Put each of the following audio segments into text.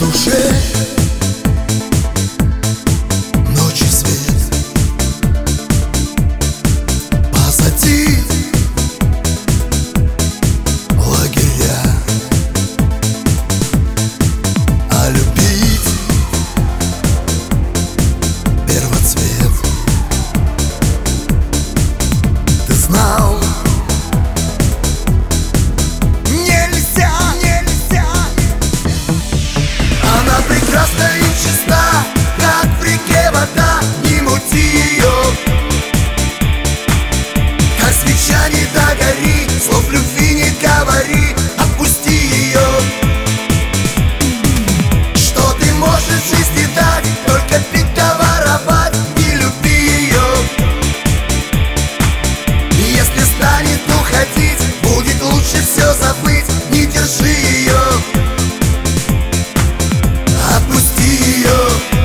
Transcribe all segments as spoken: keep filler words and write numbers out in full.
душе ночи свет, позади лагеря, а любить первоцвет. Ты знал, нельзя, нельзя. Она прекрасна и чиста, как в реке вода, не мути ее. Как свеча не догори, слов любви не говори, отпусти ее. Что ты можешь в жизни дать, только пить да воровать, не люби ее. Если станет уходить, будет лучше все забыть, не держи ее. Отпусти ее.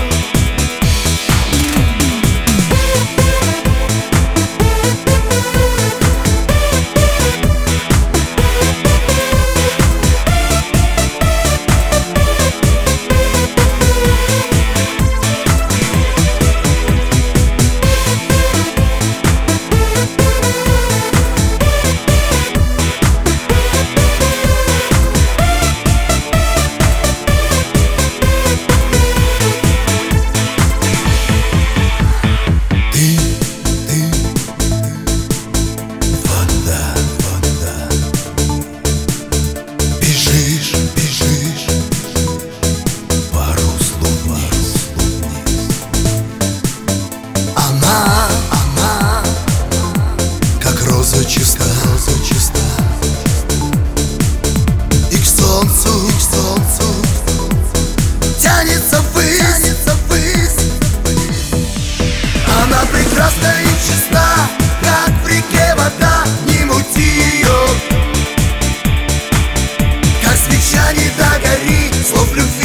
Чиста, чиста, и к солнцу, и к солнцу тянется ввысь, тянется ввысь. Она прекрасна и чиста, как в реке вода, не мути ее. Как свеча не догори, слов любви